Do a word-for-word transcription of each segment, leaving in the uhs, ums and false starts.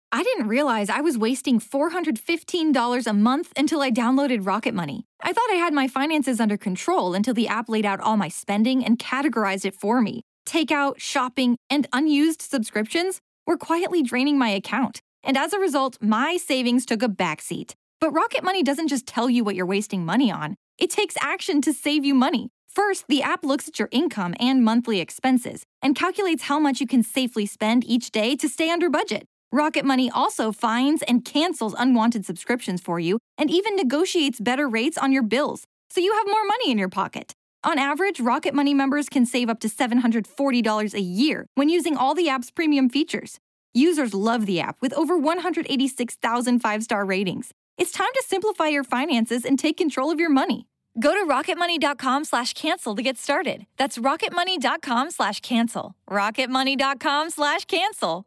I didn't realize I was wasting four hundred fifteen dollars a month until I downloaded Rocket Money. I thought I had my finances under control until the app laid out all my spending and categorized it for me. Takeout, shopping, and unused subscriptions were quietly draining my account. And as a result, my savings took a backseat. But Rocket Money doesn't just tell you what you're wasting money on. It takes action to save you money. First, the app looks at your income and monthly expenses and calculates how much you can safely spend each day to stay under budget. Rocket Money also finds and cancels unwanted subscriptions for you and even negotiates better rates on your bills, so you have more money in your pocket. On average, Rocket Money members can save up to seven hundred forty dollars a year when using all the app's premium features. Users love the app with over one hundred eighty-six thousand five-star ratings. It's time to simplify your finances and take control of your money. Go to rocketmoney.com slash cancel to get started. That's rocketmoney.com slash cancel. rocketmoney.com slash cancel.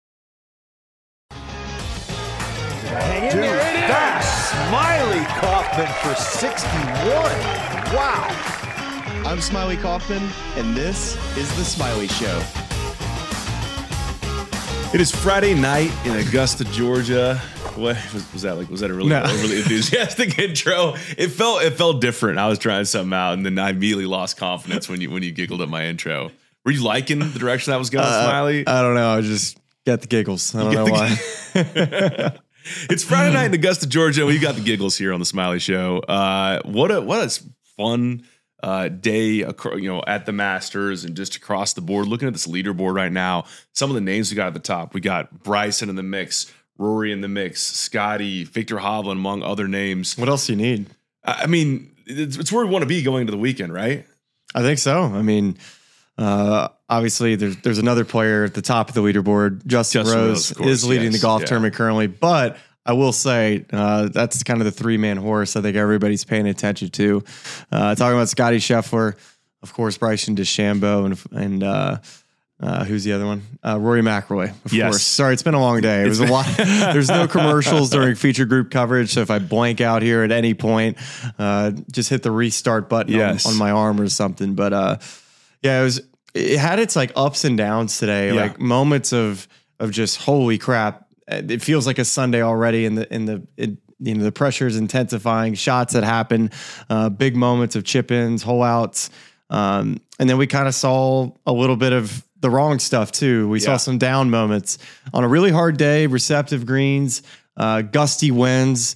Hang in there. That's Smiley Kaufman for sixty-one. Wow. I'm Smiley Kaufman, and this is The Smiley Show. It is Friday night in Augusta, Georgia. What was, was that like? Was that a really, no. a really enthusiastic intro? It felt it felt different. I was trying something out, and then I immediately lost confidence when you when you giggled at my intro. Were you liking the direction that was going, uh, Smiley? I don't know. I just got the giggles. I don't know why. It's Friday night in Augusta, Georgia. We got the giggles here on the Smiley Show. Uh, what a what a fun uh, day, you know, at the Masters and just across the board. Looking at this leaderboard right now, some of the names we got at the top. We got Bryson in the mix, Rory in the mix, Scotty, Victor Hovland, among other names. What else do you need? I mean, it's, it's where we want to be going into the weekend, right? I think so. I mean, uh, obviously, there's there's another player at the top of the leaderboard. Justin, Justin Rose, Rose, of course, is leading yes, the golf yeah. tournament currently, but I will say uh, that's kind of the three-man horse I think everybody's paying attention to. Uh, talking about Scotty Scheffler, of course, Bryson DeChambeau, and and uh, uh, who's the other one? Uh, Rory McIlroy, of yes. course. Sorry, it's been a long day. It was a lot. There's no commercials during feature group coverage, so if I blank out here at any point, uh, just hit the restart button yes. on, on my arm or something. But uh, yeah, it was. It had its like ups and downs today, yeah. like moments of of just holy crap. It feels like a Sunday already, in the in the it, you know the pressure is intensifying. Shots that happen, uh, big moments of chip ins, hole outs, um, and then we kind of saw a little bit of the wrong stuff too. We yeah. saw some down moments on a really hard day, receptive greens, uh, gusty winds,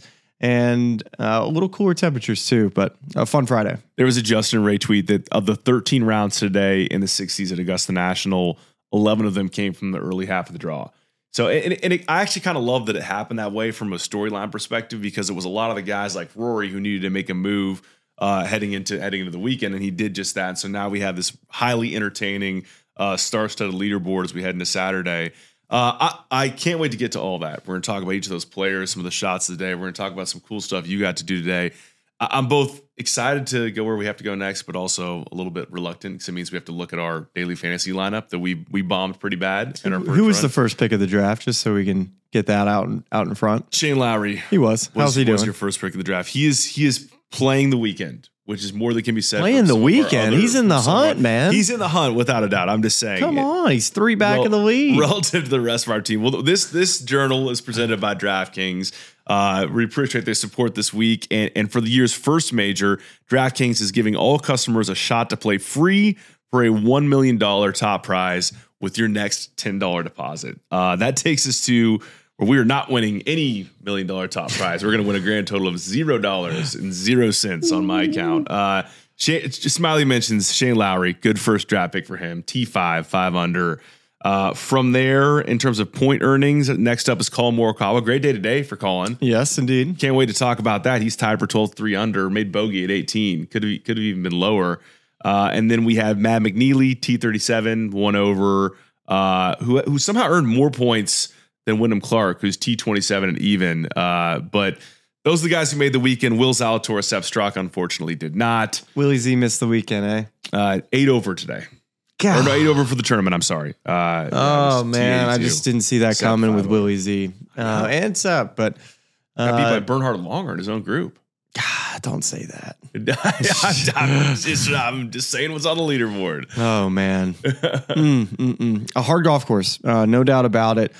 and uh, a little cooler temperatures too. But a fun Friday. There was a Justin Ray tweet that of the thirteen rounds today in the sixties at Augusta National, eleven of them came from the early half of the draw. So, and, and it, I actually kind of love that it happened that way from a storyline perspective, because it was a lot of the guys like Rory who needed to make a move uh, heading into heading into the weekend, and he did just that. So now we have this highly entertaining uh, star-studded leaderboard as we head into Saturday. Uh, I, I can't wait to get to all that. We're going to talk about each of those players, some of the shots of the day. We're going to talk about some cool stuff you got to do today. I'm both excited to go where we have to go next, but also a little bit reluctant, because it means we have to look at our daily fantasy lineup that we we bombed pretty bad. In our Who was run. the first pick of the draft, just so we can get that out in, out in front? Shane Lowry. He was. was How's he doing? Was your first pick of the draft? He is he is playing the weekend, which is more than can be said. Playing the weekend. Other, he's in the hunt, our, man. He's in the hunt without a doubt. I'm just saying. Come it, on, he's three back rel- in the lead relative to the rest of our team. Well, this this journal is presented by DraftKings. Uh, we appreciate their support this week. And, and for the year's first major, DraftKings is giving all customers a shot to play free for a one million dollars top prize with your next ten dollars deposit. Uh, that takes us to where we are not winning any million dollar top prize. We're going to win a grand total of zero dollars and zero cents on my account. Uh, Shane, Smiley mentions Shane Lowry, good first draft pick for him. T five, five under. Uh, from there, in terms of point earnings, next up is Colin Morikawa. Great day today for Colin. Yes, indeed. Can't wait to talk about that. He's tied for twelfth, three under, made bogey at eighteen. Could have could have even been lower. Uh, and then we have Matt McNeely, T thirty-seven, one over, uh, who who somehow earned more points than Wyndham Clark, who's T twenty-seven and even. Uh, but those are the guys who made the weekend. Will Zalatoris, Sepp Straka, unfortunately, did not. Willie Z missed the weekend, eh? Uh, eight over today. Or no, eight over for the tournament. I'm sorry. Uh, oh man, I just didn't see that Sepp coming with over. Willie Z uh, and Sepp, but uh, got beat by Bernhard Longer in his own group. God, don't say that. I'm, just, I'm just saying what's on the leaderboard. Oh man, mm, mm, mm. A hard golf course, uh, no doubt about it.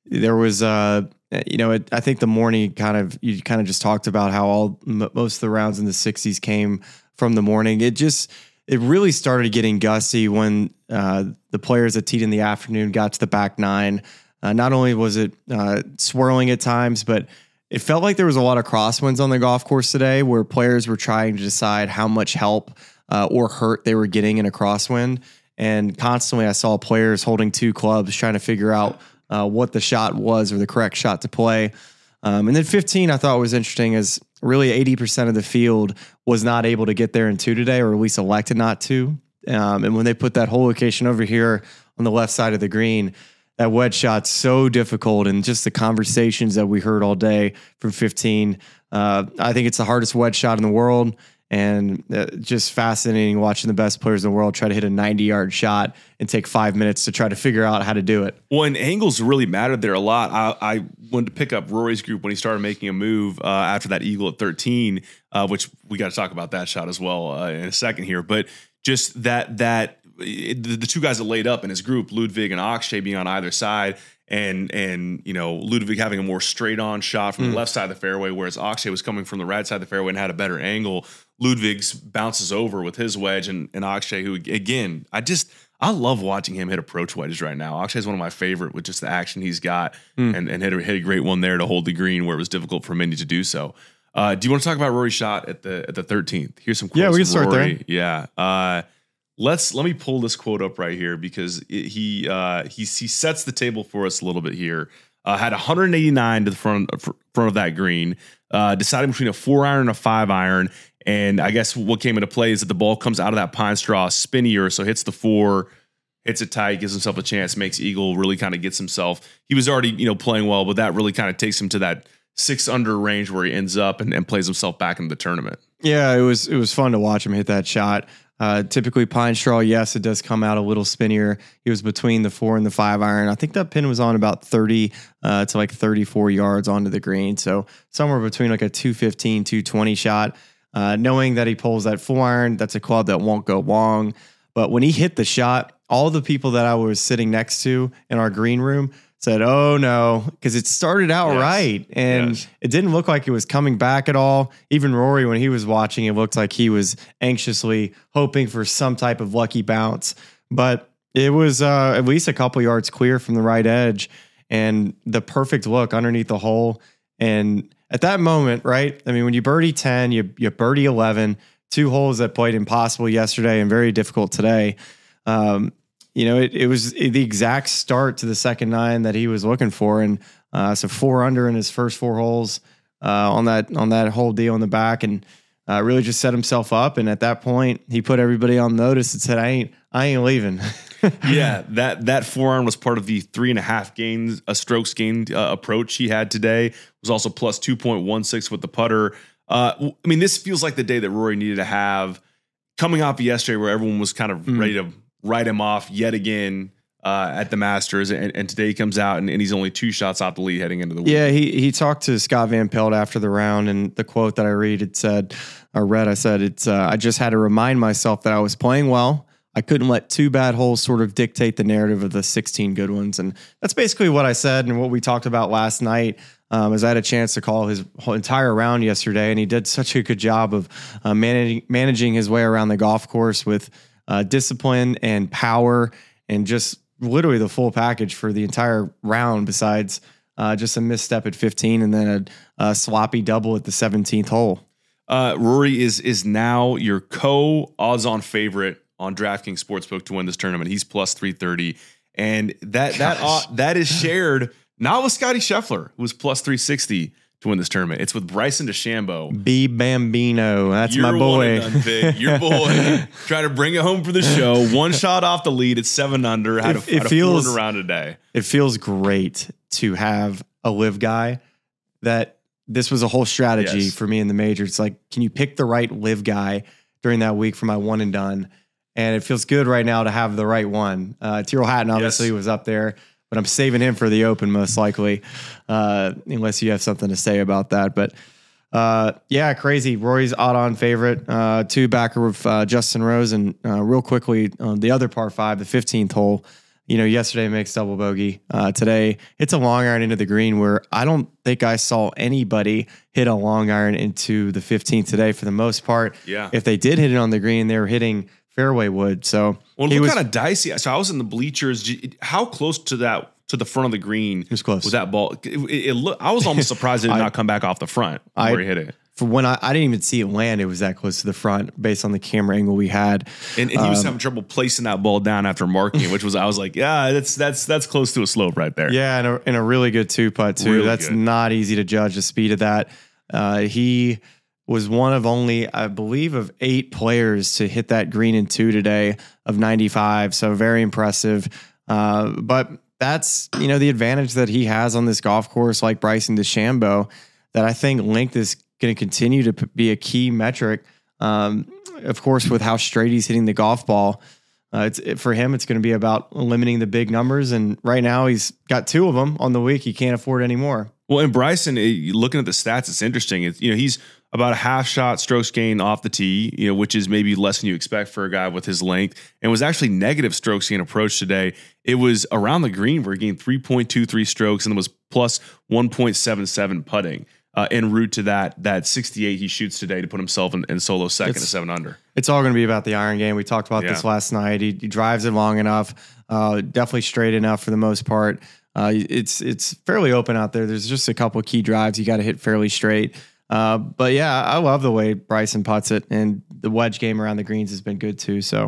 there was, uh, you know, it, I think the morning kind of, you kind of just talked about how all m- most of the rounds in the sixties came from the morning. It just, it really started getting gusty when uh, the players that teed in the afternoon got to the back nine. Uh, not only was it uh, swirling at times, but it felt like there was a lot of crosswinds on the golf course today where players were trying to decide how much help uh, or hurt they were getting in a crosswind. And constantly I saw players holding two clubs trying to figure out uh, what the shot was or the correct shot to play. Um, and then fifteen I thought was interesting as really eighty percent of the field was not able to get there in two today, or at least elected not to. Um, and when they put that whole location over here on the left side of the green, that wedge shot's so difficult, and just the conversations that we heard all day from fifteen. Uh, I think it's the hardest wedge shot in the world, and uh, just fascinating watching the best players in the world try to hit a ninety-yard shot and take five minutes to try to figure out how to do it. Well, and angles really mattered there a lot. I, I wanted to pick up Rory's group when he started making a move uh, after that eagle at thirteen, uh, which we got to talk about that shot as well uh, in a second here. But just that that. It, the, the two guys that laid up in his group, Ludwig and Akshay, being on either side, and and you know Ludwig having a more straight on shot from mm. the left side of the fairway, whereas Akshay was coming from the right side of the fairway and had a better angle. Ludwig's bounces over with his wedge, and, and Akshay, who again, I just I love watching him hit approach wedges right now. Akshay's one of my favorite with just the action he's got, mm. and and hit a, hit a great one there to hold the green where it was difficult for Mindy to do so. Uh, do you want to talk about Rory's shot at the at the thirteenth? Here's some quotes. Yeah, we can start Rory. there. Yeah. Uh, Let's let me pull this quote up right here because it, he uh, he he sets the table for us a little bit here. Uh, had one eighty-nine to the front front of that green. Uh, deciding between a four iron and a five iron, and I guess what came into play is that the ball comes out of that pine straw spinnier, so hits the four, hits it tight, gives himself a chance, makes eagle, really kind of gets himself. He was already you know playing well, but that really kind of takes him to that six under range where he ends up and, and plays himself back into the tournament. Yeah, it was it was fun to watch him hit that shot. Uh, typically pine straw, yes, it does come out a little spinnier. He was between the four and the five iron. I think that pin was on about thirty uh, to like thirty-four yards onto the green. So somewhere between like a two fifteen, two twenty shot. Uh, knowing that he pulls that four iron, that's a club that won't go long. But when he hit the shot, all the people that I was sitting next to in our green room said, oh no, because it started out yes. right. And yes. it didn't look like it was coming back at all. Even Rory, when he was watching, it looked like he was anxiously hoping for some type of lucky bounce. But it was uh, at least a couple yards clear from the right edge and the perfect look underneath the hole. And at that moment, right, I mean, when you birdie ten, you, you birdie eleven, two holes that played impossible yesterday and very difficult today. Um, You know, it, it was the exact start to the second nine that he was looking for, and uh, so four under in his first four holes uh, on that on that whole deal in the back, and uh, really just set himself up. And at that point, he put everybody on notice and said, "I ain't, I ain't leaving." yeah, that that forearm was part of the three and a half gains, a strokes gained uh, approach he had today. It was also plus two point one six with the putter. Uh, I mean, this feels like the day that Rory needed to have, coming off of yesterday, where everyone was kind of mm. ready to write him off yet again uh, at the Masters, and, and today he comes out and, and he's only two shots off the lead heading into the week. Yeah, he he talked to Scott Van Pelt after the round, and the quote that I read, it said, or read, I said, it's uh, I just had to remind myself that I was playing well. I couldn't let two bad holes sort of dictate the narrative of the sixteen good ones, and that's basically what I said and what we talked about last night. Um, as I had a chance to call his whole entire round yesterday, and he did such a good job of uh, managing managing his way around the golf course with Uh, discipline and power and just literally the full package for the entire round, besides uh, just a misstep at fifteen and then a, a sloppy double at the seventeenth hole. Uh, Rory is is now your co-odds-on favorite on DraftKings Sportsbook to win this tournament. He's plus three thirty, and that that uh, that is shared not with Scotty Scheffler, who was plus three sixty to win this tournament. It's with Bryson DeChambeau. B Bambino. That's You're my boy. One and done, Vic. Your boy. Trying to bring it home for the show. One shot off the lead. It's seven under. Had it, a, it had feels, a four round today. It feels great to have a live guy that this was a whole strategy yes. for me in the major. It's like, can you pick the right live guy during that week for my one and done? And it feels good right now to have the right one. Uh, Tyrrell Hatton obviously yes. was up there, but I'm saving him for the Open most likely, uh, unless you have something to say about that. But uh, yeah, crazy. Rory's odd-on favorite, uh, two backer with uh, Justin Rose, and uh, real quickly on the other par five, the fifteenth hole. You know, yesterday makes double bogey. Uh, today, it's a long iron into the green where I don't think I saw anybody hit a long iron into the fifteenth today for the most part. Yeah. If they did hit it on the green, they were hitting fairway wood. So well, it it was kind of dicey. So I was in the bleachers. How close to that to the front of the green it was close. was that ball? It, it, it look, I was almost surprised it did I, not come back off the front I, where he hit it. For when I, I didn't even see it land, it was that close to the front based on the camera angle we had. And, and he was um, having trouble placing that ball down after marking it, which was, I was like, yeah, that's that's that's close to a slope right there. Yeah, and a, and a really good two putt too. Really that's good. not easy to judge the speed of that. Uh, he was one of only, I believe, of eight players to hit that green in two today of ninety-five. So very impressive. Uh, but that's, you know, the advantage that he has on this golf course, like Bryson DeChambeau, that I think length is going to continue to p- be a key metric. Um, of course, with how straight he's hitting the golf ball, uh, it's it, for him, it's going to be about limiting the big numbers. And right now he's got two of them on the week. He can't afford any more. Well, and Bryson, looking at the stats, it's interesting. It's, you know, he's about a half shot strokes gain off the tee, you know, which is maybe less than you expect for a guy with his length, and was actually negative strokes gain approach today. It was around the green where he gained three point two three strokes and was plus one point seven seven putting. Uh, en route to that that sixty-eight he shoots today to put himself in, in solo second It's, to seven under. It's all going to be about the iron game. We talked about Yeah. this last night. He, he drives it long enough, uh, definitely straight enough for the most part. Uh, it's it's fairly open out there. There's just a couple of key drives you got to hit fairly straight. Uh, but yeah, I love the way Bryson putts it, and the wedge game around the greens has been good too. So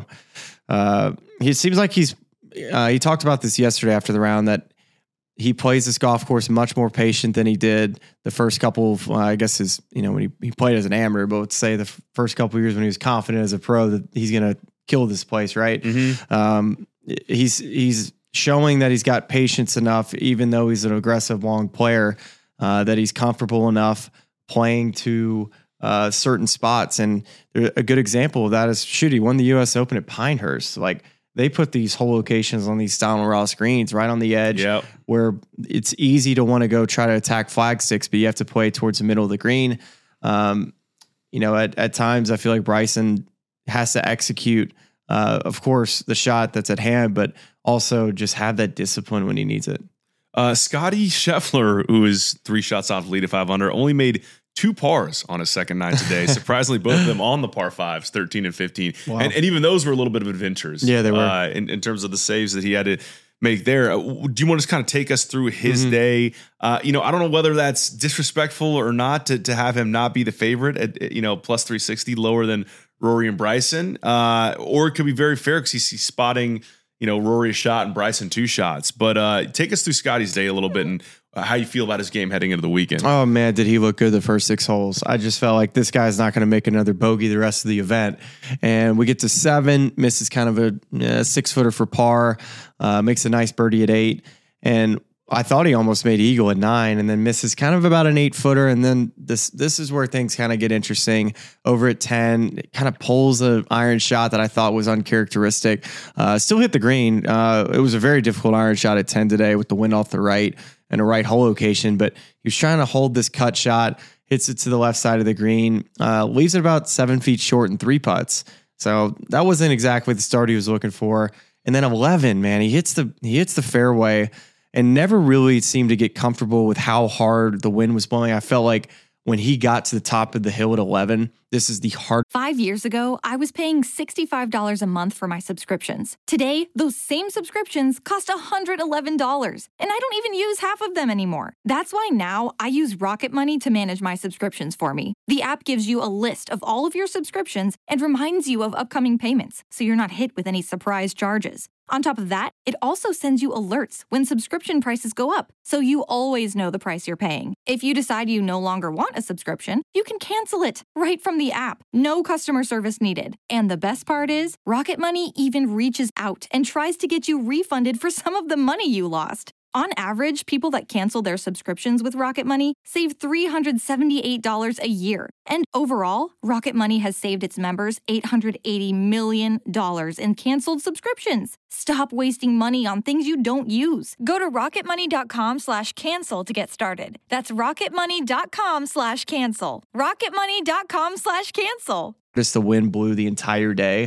uh, he seems like he's. Uh, he talked about this yesterday after the round that he plays this golf course much more patient than he did the first couple of, uh, I guess his, you know, when he, he played as an amateur, but let's say the f- first couple of years when he was confident as a pro that he's going to kill this place. Right. Mm-hmm. Um, he's, he's showing that he's got patience enough, even though he's an aggressive long player, uh, that he's comfortable enough playing to uh, certain spots. And a good example of that is shoot, he won the U S Open at Pinehurst. Like, they put these hole locations on these Donald Ross greens right on the edge Yep. where it's easy to want to go try to attack flag sticks, but you have to play towards the middle of the green. Um, you know, at, at times I feel like Bryson has to execute, uh, of course, the shot that's at hand, but also just have that discipline when he needs it. Uh, Scotty Scheffler, who is three shots off the lead at five under, only made two pars on his second night today. Surprisingly, both of them on the par fives, thirteen and fifteen. Wow. And, and even those were a little bit of adventures. Yeah, they were. Uh, in, in terms of the saves that he had to make there. Uh, do you want to just kind of take us through his Mm-hmm. day? Uh, you know, I don't know whether that's disrespectful or not to, to have him not be the favorite at, you know, plus three sixty, lower than Rory and Bryson. Uh, or it could be very fair because he's, he's spotting, you know, Rory a shot and Bryson two shots. But uh, take us through Scotty's day a little bit and uh, how you feel about his game heading into the weekend. Oh man, did he look good the first six holes? I just felt like this guy's not going to make another bogey the rest of the event. And we get to seven, misses kind of a uh, six footer for par, uh, makes a nice birdie at eight. And I thought he almost made eagle at nine, and then misses kind of about an eight footer. And then this this is where things kind of get interesting. Over at ten, it kind of pulls an iron shot that I thought was uncharacteristic. Uh, still hit the green. Uh, it was a very difficult iron shot at ten today with the wind off the right and a right hole location. But he was trying to hold this cut shot, hits it to the left side of the green, uh, leaves it about seven feet short in three putts. So that wasn't exactly the start he was looking for. And then eleven, man, he hits the he hits the fairway. And never really seemed to get comfortable with how hard the wind was blowing. I felt like when he got to the top of the hill at eleven, this is the hard. Five years ago, I was paying sixty-five dollars a month for my subscriptions. Today, those same subscriptions cost one hundred eleven dollars, and I don't even use half of them anymore. That's why now I use Rocket Money to manage my subscriptions for me. The app gives you a list of all of your subscriptions and reminds you of upcoming payments, so you're not hit with any surprise charges. On top of that, it also sends you alerts when subscription prices go up, so you always know the price you're paying. If you decide you no longer want a subscription, you can cancel it right from the app. No customer service needed. And the best part is, Rocket Money even reaches out and tries to get you refunded for some of the money you lost. On average, people that cancel their subscriptions with Rocket Money save three hundred seventy-eight dollars a year. And overall, Rocket Money has saved its members eight hundred eighty million dollars in canceled subscriptions. Stop wasting money on things you don't use. Go to rocketmoney.com slash cancel to get started. That's rocketmoney.com slash cancel. rocketmoney.com slash cancel. Just the wind blew the entire day.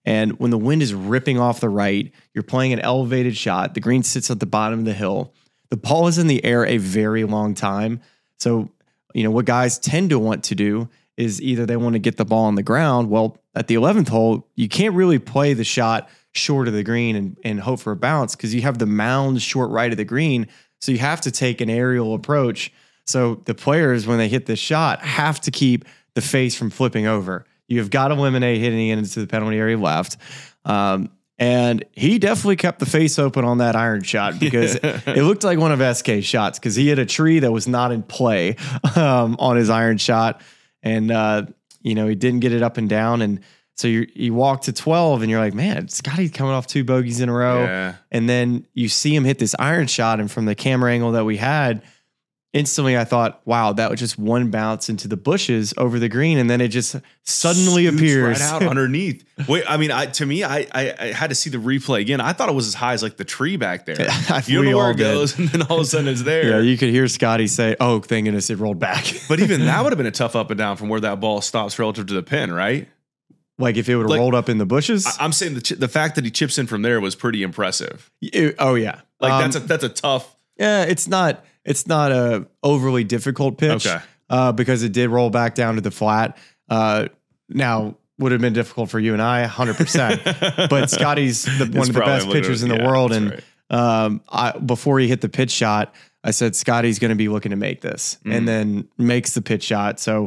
And when the wind is ripping off the right, you're playing an elevated shot. The green sits at the bottom of the hill. The ball is in the air a very long time. So, you know, what guys tend to want to do is either they want to get the ball on the ground. Well, at the eleventh hole, you can't really play the shot short of the green and, and hope for a bounce because you have the mound short right of the green. So you have to take an aerial approach. So the players, when they hit this shot, have to keep the face from flipping over. You've got to eliminate hitting it into the penalty area left. Um, and he definitely kept the face open on that iron shot because yeah. it looked like one of S K's shots because he hit a tree that was not in play um, on his iron shot. And, uh, you know, he didn't get it up and down. And so you you walk to twelve and you're like, man, Scotty's coming off two bogeys in a row. Yeah. And then you see him hit this iron shot. And from the camera angle that we had, instantly I thought, wow, that was just one bounce into the bushes over the green. And then it just suddenly Scoots appears right out underneath. Wait, I mean, I, to me, I, I I had to see the replay again. I thought it was as high as like the tree back there. You know where it goes, and then all of a sudden it's there. Yeah, you could hear Scotty say, oh, thank goodness it rolled back. But even that would have been a tough up and down from where that ball stops relative to the pin, right? Like if it would have like, rolled up in the bushes? I, I'm saying the ch- the fact that he chips in from there was pretty impressive. It, oh, yeah. Like um, that's a that's a tough. Yeah, it's not it's not a overly difficult pitch. Okay. Uh, because it did roll back down to the flat. Uh, now would have been difficult for you and I, one hundred percent. But Scotty's the, one of the best pitchers in the yeah, world, and right. um, I, before he hit the pitch shot, I said Scotty's going to be looking to make this, mm. and then makes the pitch shot. So,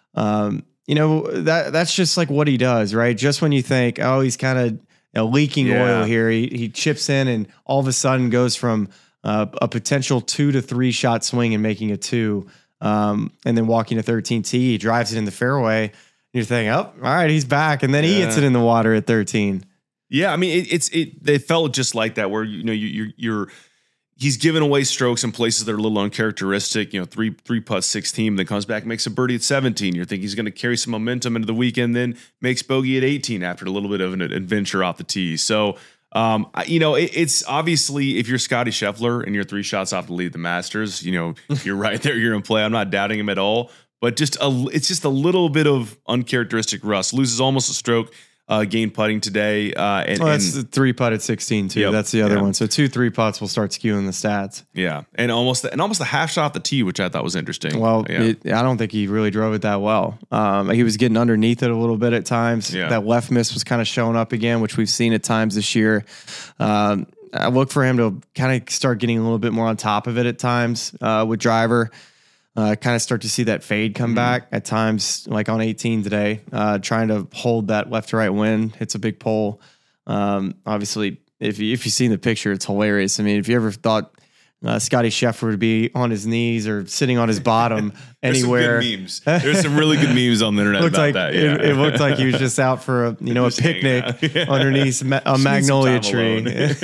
um, you know that that's just like what he does, right? Just when you think, oh, he's kind of you know, leaking yeah. oil here, he he chips in, and all of a sudden goes from uh, a potential two to three shot swing and making a two. Um, and then walking to thirteen T, he drives it in the fairway. And you're thinking, oh, all right, he's back. And then yeah. he hits it in the water at thirteen. Yeah, I mean, it, it's it. They felt just like that, where you know you, you're you're he's giving away strokes in places that are a little uncharacteristic. You know, three three putt sixteen, then comes back, makes a birdie at seventeen. You're thinking he's going to carry some momentum into the weekend, then makes bogey at eighteen after a little bit of an adventure off the tee. So. Um, you know, it, it's obviously if you're Scotty Scheffler and you're three shots off to lead the Masters, you know, you're right there. You're in play. I'm not doubting him at all, but just a, it's just a little bit of uncharacteristic rust. Loses almost a stroke, uh, gain putting today. Uh, and, well, that's and, the three putt at sixteen too. Yep, that's the other yeah. one. So two three putts will start skewing the stats. Yeah, and almost and almost a half shot off the tee, which I thought was interesting. Well, yeah. it, I don't think he really drove it that well. Um, he was getting underneath it a little bit at times. Yeah. That left miss was kind of showing up again, which we've seen at times this year. Um, I look for him to kind of start getting a little bit more on top of it at times uh, with driver. Uh, kind of start to see that fade come mm-hmm. back at times, like on eighteen today, uh, trying to hold that left to right wind. Hits a big pole. Um, obviously, if you, if you've seen the picture, it's hilarious. I mean, if you ever thought uh, Scotty Scheffler would be on his knees or sitting on his bottom anywhere. There's some good memes. There's some really good memes on the internet looked about like, that. Yeah. It, it looked like he was just out for a you know a picnic yeah. underneath ma- a magnolia tree.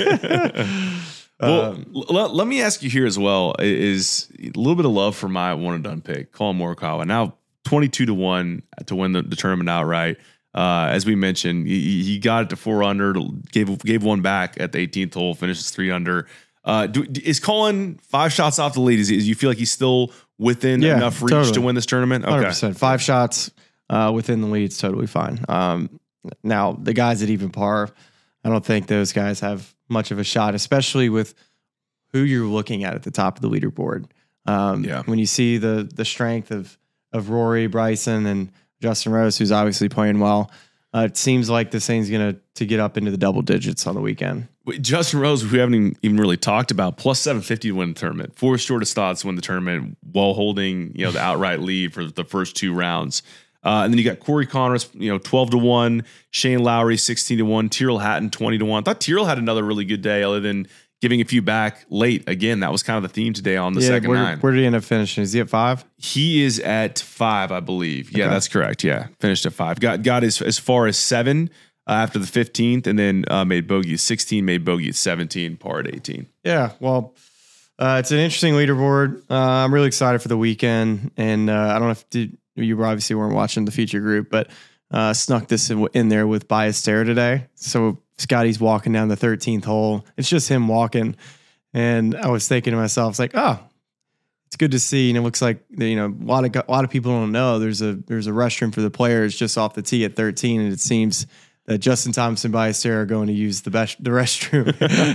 Well, um, l- let me ask you here as well, is a little bit of love for my one and done pick, Collin Morikawa. Now twenty-two to one to win the, the tournament outright. Uh, as we mentioned, he, he got it to four under, gave gave one back at the eighteenth hole, finishes three under. Uh, do, is Collin five shots off the lead? Is, is you feel like he's still within yeah, enough reach totally. to win this tournament? Okay. one hundred percent. Five shots uh, within the lead is totally fine. Um, now, the guys at even par, I don't think those guys have much of a shot, especially with who you're looking at at the top of the leaderboard. Um, yeah. When you see the the strength of of Rory, Bryson, and Justin Rose, who's obviously playing well, uh, it seems like this thing's going to to get up into the double digits on the weekend. Justin Rose, who we haven't even really talked about, plus seven fifty to win the tournament. Four shortest odds to win the tournament while holding you know the outright lead for the first two rounds. Uh, and then you got Corey Connors, you know, twelve to one, Shane Lowry, sixteen to one, Tyrrell Hatton, twenty to one. I thought Tyrrell had another really good day other than giving a few back late. Again, that was kind of the theme today on the yeah, second where, nine. Where did he end up finishing? Is he at five? He is at five, I believe. Yeah, okay. That's correct. Yeah, finished at five. Got got as, as far as seven uh, after the fifteenth, and then uh, made bogey at sixteen, made bogey at seventeen, par at eighteen. Yeah, well, uh, it's an interesting leaderboard. Uh, I'm really excited for the weekend, and uh, I don't know if did, you obviously weren't watching the feature group, but uh, snuck this in, in there with Ballester today. So Scotty's walking down the thirteenth hole. It's just him walking. And I was thinking to myself, it's like, oh, it's good to see. And it looks like, you know, a lot of, a lot of people don't know there's a, there's a restroom for the players just off the tee at thirteen. And it seems that Justin Thompson Ballesteros are going to use the best the restroom.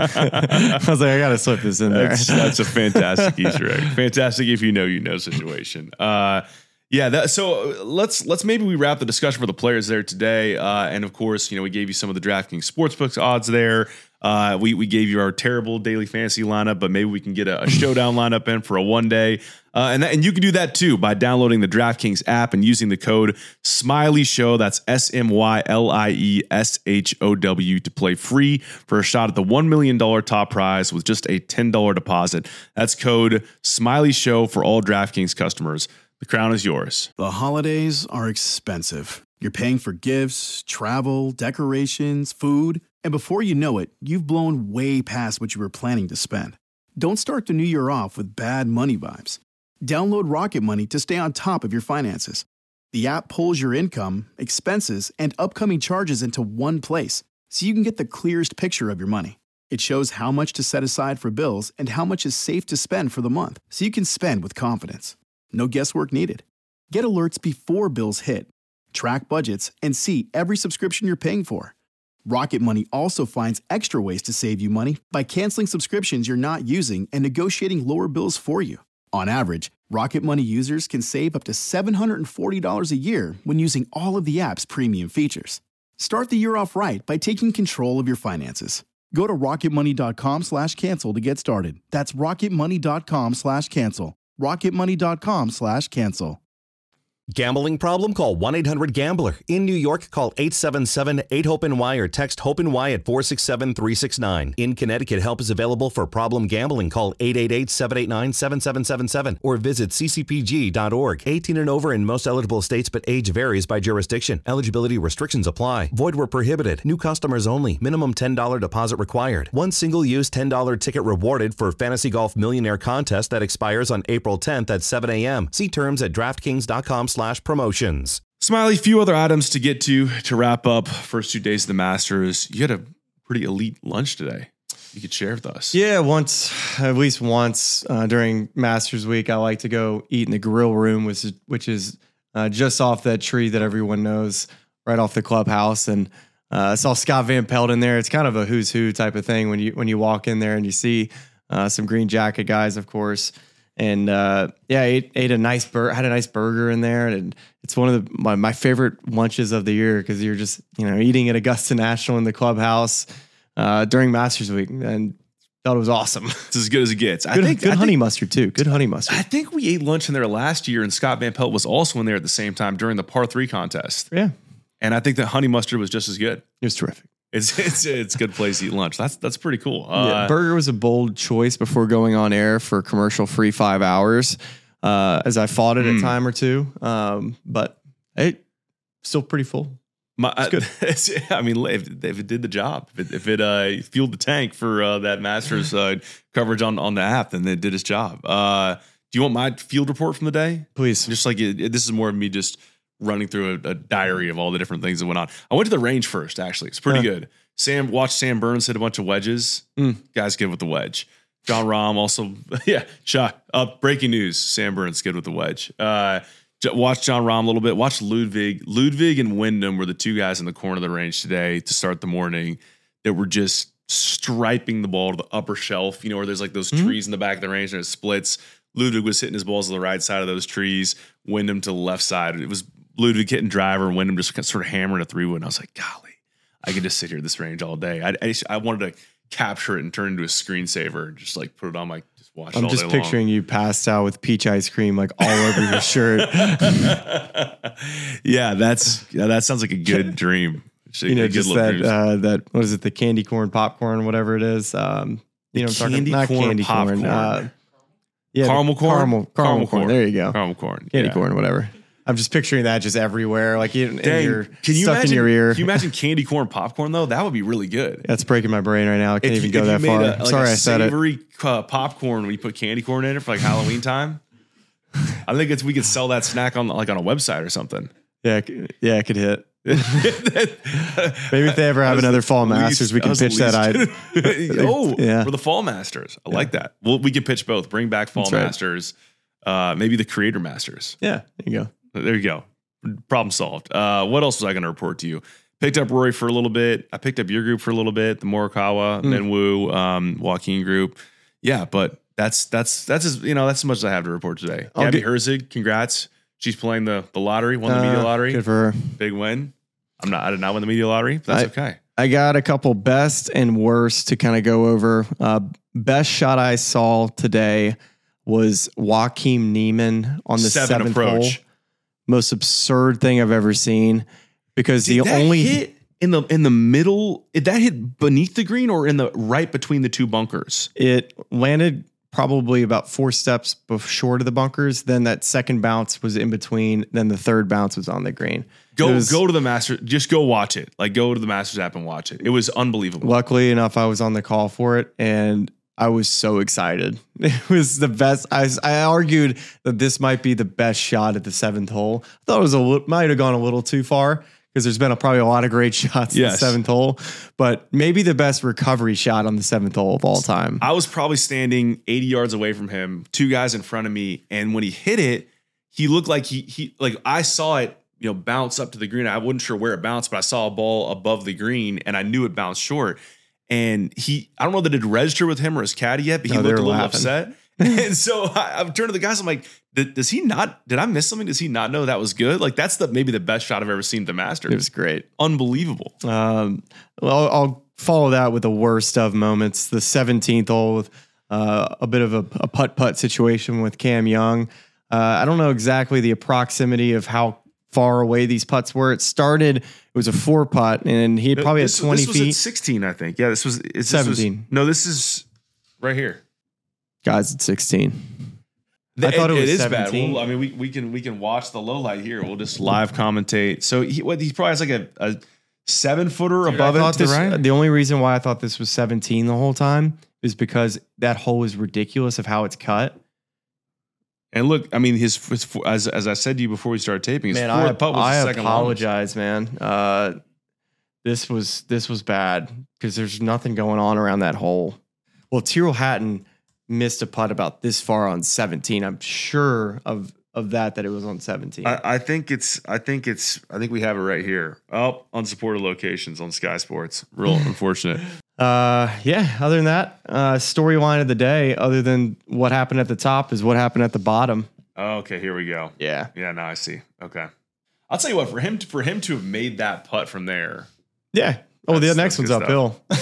I was like, I got to slip this in there. That's, that's a fantastic Easter egg. Fantastic if you know you know situation. Uh, yeah. That, so let's let's maybe we wrap the discussion for the players there today. Uh, and of course, you know, we gave you some of the DraftKings Sportsbooks odds there. Uh, we we gave you our terrible daily fantasy lineup, but maybe we can get a, a showdown lineup in for a one day. Uh, and that, and you can do that too by downloading the DraftKings app and using the code Smiley Show. That's S M Y L I E S H O W to play free for a shot at the one million dollars top prize with just a ten dollars deposit. That's code Smiley Show for all DraftKings customers. The crown is yours. The holidays are expensive. You're paying for gifts, travel, decorations, food. And before you know it, you've blown way past what you were planning to spend. Don't start the new year off with bad money vibes. Download Rocket Money to stay on top of your finances. The app pulls your income, expenses, and upcoming charges into one place, so you can get the clearest picture of your money. It shows how much to set aside for bills and how much is safe to spend for the month, so you can spend with confidence. No guesswork needed. Get alerts before bills hit. Track budgets and see every subscription you're paying for. Rocket Money also finds extra ways to save you money by canceling subscriptions you're not using and negotiating lower bills for you. On average, Rocket Money users can save up to seven hundred forty dollars a year when using all of the app's premium features. Start the year off right by taking control of your finances. Go to rocketmoney.com slash cancel to get started. That's rocketmoney.com slash cancel. rocketmoney.com slash cancel. Gambling problem? Call one eight hundred gambler. In New York, call eight seven seven eight hope N Y or text HOPE-NY at four six seven three six nine. In Connecticut, help is available for problem gambling. Call eight eight eight seven eight nine seven seven seven seven or visit c c p g dot org. eighteen and over in most eligible states, but age varies by jurisdiction. Eligibility restrictions apply. Void where prohibited. New customers only. Minimum ten dollars deposit required. One single-use ten dollars ticket rewarded for Fantasy Golf Millionaire Contest that expires on April tenth at seven a.m. See terms at draftkings dot com slash promotions. Smiley, few other items to get to to wrap up first two days of the Masters. You had a pretty elite lunch today. You could share with us. Yeah, once, at least once uh, during Masters Week, I like to go eat in the grill room, which is, which is uh, just off that tree that everyone knows, right off the clubhouse. And uh, I saw Scott Van Pelt in there. It's kind of a who's who type of thing when you when you walk in there and you see uh, some green jacket guys, of course. And uh, yeah, I ate, ate a nice bur- had a nice burger in there, and it's one of the, my my favorite lunches of the year because you're just you know eating at Augusta National in the clubhouse uh, during Masters Week, and thought it was awesome. It's as good as it gets. Good, I think good I honey think, mustard too. Good honey mustard. I think we ate lunch in there last year, and Scott Van Pelt was also in there at the same time during the par three contest. Yeah, and I think that honey mustard was just as good. It was terrific. It's it's it's a good place to eat lunch. That's that's pretty cool. Uh, yeah, burger was a bold choice before going on air for commercial free five hours, uh, as I fought it mm. a time or two. Um, but it still pretty full. My, it's good. It's, I mean, if, if it did the job, if it, if it uh, fueled the tank for uh, that Masters uh, coverage on on the app, then it did its job. Uh, do you want my field report from the day? Please. Just like it, it, this is more of me just running through a, a diary of all the different things that went on. I went to the range first, actually. It's pretty uh, good. Sam watched Sam Burns hit a bunch of wedges. Mm. Guy's good with the wedge. John Rahm also, yeah, shot up. Breaking news: Sam Burns good with the wedge. Uh, watch John Rahm a little bit. Watch Ludwig. Ludwig and Wyndham were the two guys in the corner of the range today to start the morning that were just striping the ball to the upper shelf. You know where there's like those mm. trees in the back of the range and it splits. Ludwig was hitting his balls to the right side of those trees. Wyndham to the left side. It was Ludwig hitting driver and Wyndham just sort of hammering a three wood. And I was like, golly, I could just sit here at this range all day. I I, just, I wanted to capture it and turn it into a screensaver and just like put it on my just watch. I'm it all just day picturing long. You passed out with peach ice cream like all over your shirt. Yeah, that's yeah, that sounds like a good dream. You know, just that uh, that what is it? The candy corn popcorn, whatever it is. Um, you know, what I'm talking not candy popcorn. corn. Uh, yeah, caramel corn, caramel, caramel, caramel corn. corn. There you go. Caramel corn, candy yeah. corn, whatever. I'm just picturing that just everywhere, like in, Dang, in your can you stuck imagine, in your ear. Can you imagine candy corn popcorn though? That would be really good. That's breaking my brain right now. I can't if, even go that far. A, like Sorry, a I said it. Savory uh, popcorn when you put candy corn in it for like Halloween time. I think it's we could sell that snack on like on a website or something. Yeah, yeah, it could hit. Maybe if they ever have another Fall Masters, least, we can pitch that. I oh, yeah. for the Fall Masters, I yeah. like that. Well, we can pitch both. Bring back Fall That's Masters, right. uh, maybe the Creator Masters. Yeah, there you go. There you go. Problem solved. Uh, what else was I going to report to you? picked up Rory for a little bit. I picked up your group for a little bit, the Morikawa, Mm. Minwoo, um, Joaquin group. Yeah, but that's that's that's as you know that's as much as I have to report today. I'll Gabby get- Herzig, congrats. She's playing the the lottery, won the media Uh, lottery. Good for her. Big win. I'm not. I did not win the media lottery. But that's I- okay. I got a couple best and worst to kind of go over. Uh, best shot I saw today was Joaquin Neiman on the Seven seventh approach. hole. Most absurd thing I've ever seen because Did the that only hit in the in the middle? Did that hit beneath the green or in the right between the two bunkers? it landed probably about four steps bef- short of the bunkers. Then that second bounce was in between. Then the third bounce was on the green. Go It was- go to the Masters. Just go watch it. Like go to the Masters app and watch it. It was unbelievable. Luckily enough, I was on the call for it, and I was so excited. It was the best. I, I argued that this might be the best shot at the seventh hole. I thought it was a li- might have gone a little too far because there's been a, probably a lot of great shots at Yes. the seventh hole, but maybe the best recovery shot on the seventh hole of all time. I was probably standing eighty yards away from him, two guys in front of me, and when he hit it, he looked like he he like I saw it, you know, bounce up to the green. I wasn't sure where it bounced, but I saw a ball above the green, and I knew it bounced short. And he, I don't know that it registered with him or his caddy yet, but he No, they looked a were little laughing. upset. And so I, I'm turning to the guys. I'm like, "Did- does he not? Did I miss something? Does he not know that was good? Like that's the maybe the best shot I've ever seen at the Masters. It was great. Unbelievable. Um, well, I'll follow that with the worst of moments. The seventeenth hole with uh, a bit of a, a putt-putt situation with Cam Young. Uh, I don't know exactly the proximity of how far away these putts were. It started, it was a four putt, and he had probably this, had twenty this was feet. at sixteen, I think. Yeah, this was it's, this was- seventeen. no, this is right here. Guys, at sixteen. I thought it was is seventeen. bad. Well, I mean, we, we can we can watch the low light here. We'll just live commentate. So he what he probably has like a, a seven footer above I it thought to the this- right. The only reason why I thought this was seventeen the whole time is because that hole is ridiculous of how it's cut. And look, I mean, his, his as as I said to you before we started taping, his Man, fourth I, putt was I the second apologize, man. Uh, this was this was bad because there's nothing going on around that hole. Well, Tyrrell Hatton missed a putt about this far on seventeen. I'm sure of of that that it was on seventeen. I, I think it's I think it's I think we have it right here. Oh, unsupported locations on Sky Sports. Real unfortunate. Uh, yeah. Other than that, uh, storyline of the day, other than what happened at the top, is what happened at the bottom. Oh, okay, here we go. Yeah. Yeah, now I see. Okay. I'll tell you what, for him to, for him to have made that putt from there. Yeah. Oh, That's- the next that's one's good uphill.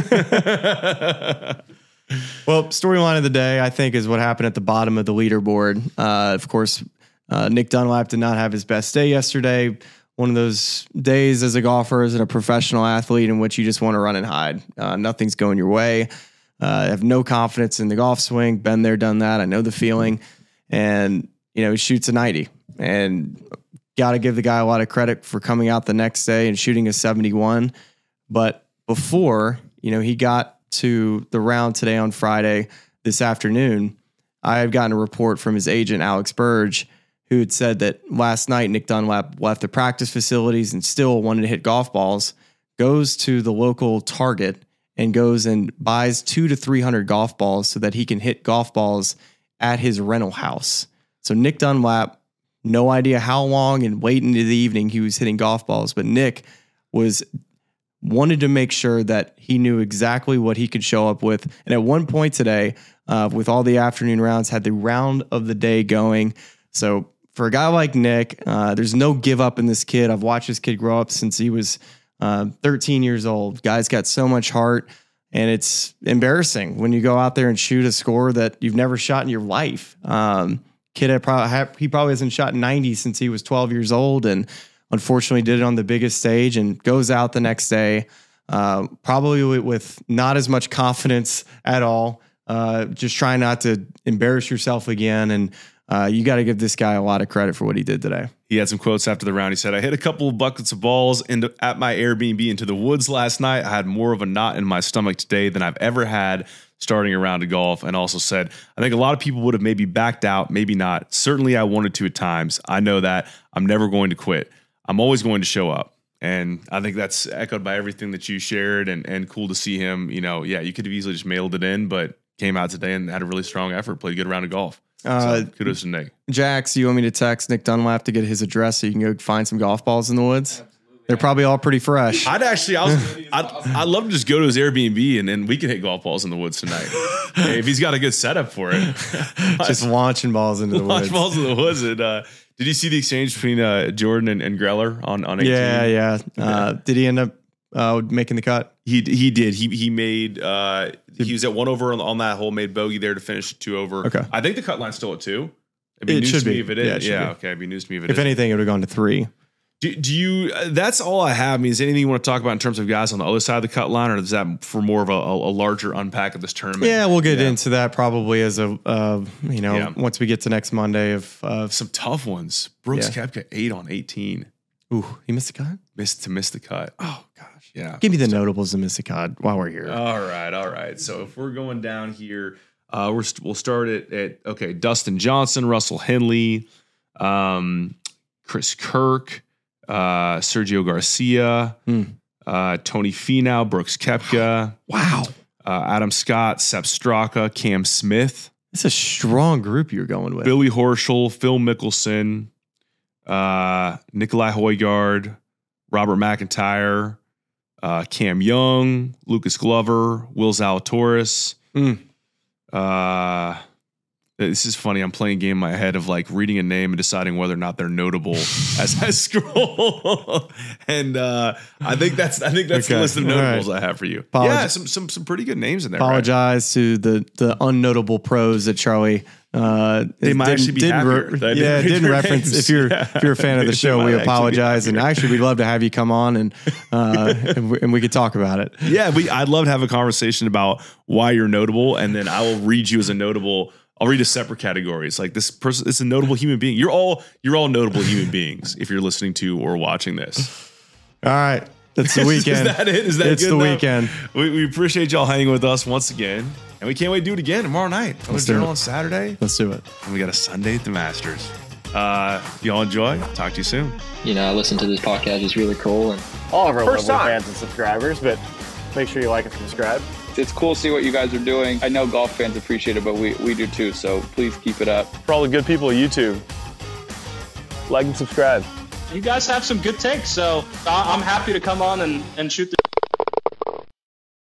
Yeah. Well, storyline of the day, I think, is what happened at the bottom of the leaderboard. Uh, of course, uh, Nick Dunlap did not have his best day yesterday. One of those days as a golfer, as a professional athlete, in which you just want to run and hide. Uh, nothing's going your way. Uh, I have no confidence in the golf swing. Been there, done that. I know the feeling. And, you know, he shoots a ninety. And got to give the guy a lot of credit for coming out the next day and shooting a seventy-one. But before, you know, he got to the round today on Friday, this afternoon, I had gotten a report from his agent, Alex Burge, who had said that last night Nick Dunlap left the practice facilities and still wanted to hit golf balls, goes to the local Target and goes and buys two to three hundred golf balls so that he can hit golf balls at his rental house. So Nick Dunlap, no idea how long and late into the evening he was hitting golf balls, but Nick was wanted to make sure that he knew exactly what he could show up with. And at one point today, uh, with all the afternoon rounds, had the round of the day going. So for a guy like Nick, uh, there's no give up in this kid. I've watched this kid grow up since he was uh, thirteen years old. Guy's got so much heart, and it's embarrassing when you go out there and shoot a score that you've never shot in your life. Um, kid, had probably, he probably hasn't shot ninety since he was twelve years old, and unfortunately did it on the biggest stage and goes out the next day, uh, probably with, with not as much confidence at all, uh, just trying not to embarrass yourself again. And uh, you got to give this guy a lot of credit for what he did today. He had some quotes after the round. He said, I hit a couple of buckets of balls into, at my Airbnb into the woods last night. I had more of a knot in my stomach today than I've ever had starting a round of golf. And also said, I think a lot of people would have maybe backed out, maybe not. Certainly I wanted to at times. I know that. I'm never going to quit. I'm always going to show up. And I think that's echoed by everything that you shared, and, and cool to see him. You know, yeah, you could have easily just mailed it in, but came out today and had a really strong effort, played a good round of golf. Uh, so kudos to Nick. Jax, you want me to text Nick Dunlap to get his address so you can go find some golf balls in the woods? Absolutely. They're probably all pretty fresh. I'd actually, I was, I'd, I'd love to just go to his Airbnb and then we can hit golf balls in the woods tonight. Hey, if he's got a good setup for it. Just launching balls into the Launch woods. balls in the woods. And, uh, did you see the exchange between uh, Jordan and, and Greller on, on eighteen? Yeah, yeah. Uh, did he end up uh, making the cut? He he did. He he made, uh, he was at one over on, on that hole, made bogey there to finish two over. Okay. I think the cut line's still at two. It'd be It news should to me be. if it is. Yeah, it should Yeah, be. okay. It'd be news to me if it If is. anything, it would have gone to three. Do, do you? Uh, that's all I have. I mean, is there anything you want to talk about in terms of guys on the other side of the cut line, or is that for more of a, a, a larger unpack of this tournament? Yeah, we'll get Yeah. into that probably as a, uh, you know, Yeah. once we get to next Monday. Of uh, Some tough ones. Brooks Yeah. Koepka eight on eighteen, ooh, he missed a cut. missed to miss the cut. Oh gosh, Yeah. give me the notables and miss a cut while we're here. All right, all right. So if we're going down here, uh, we're st- we'll start it at okay. Dustin Johnson, Russell Henley, um, Chris Kirk, uh, Sergio Garcia, Hmm. uh, Tony Finau, Brooks Koepka, Wow, uh, Adam Scott, Sepp Straka, Cam Smith, it's a strong group you're going with. Billy Horschel, Phil Mickelson, uh, Nikolai Højgaard, Robert McIntyre, uh, Cam Young, Lucas Glover, Will Zalatoris. Mm. Uh, this is funny. I'm playing a game in my head of like reading a name and deciding whether or not they're notable as I scroll. and uh, I think that's I think that's Okay. the list of All notables right. I have for you. Apologize. Yeah, some some some pretty good names in there. right? Apologize to the the unnotable pros that Charlie. Uh, They might didn't- actually be didn't happier that I didn't yeah, read didn't their reference. names. If you're Yeah. if you're a fan of the They show, might we actually be apologize, and happier. actually, we'd love to have you come on and uh, and, we, and we could talk about it. Yeah, we. I'd love to have a conversation about why you're notable, and then I will read you as a notable. I'll read a separate category. It's like this person. It's a notable human being. You're all. You're all notable human beings if you're listening to or watching this. All right, that's the weekend. Is that it? Is that it's good the enough? weekend. We, we appreciate y'all hanging with us once again, and we can't wait to do it again tomorrow night. On the Let's do Journal it. on Saturday, Let's do it. and we got a Sunday at the Masters. Uh, y'all enjoy. Talk to you soon. You know, I listen to this podcast. It's really cool. And all of our First lovely time. fans and subscribers, but make sure you like and subscribe. It's cool to see what you guys are doing. I know golf fans appreciate it, but we, we do too, so please keep it up. For all the good people at YouTube, like and subscribe. You guys have some good takes, so I- I'm happy to come on and, and shoot the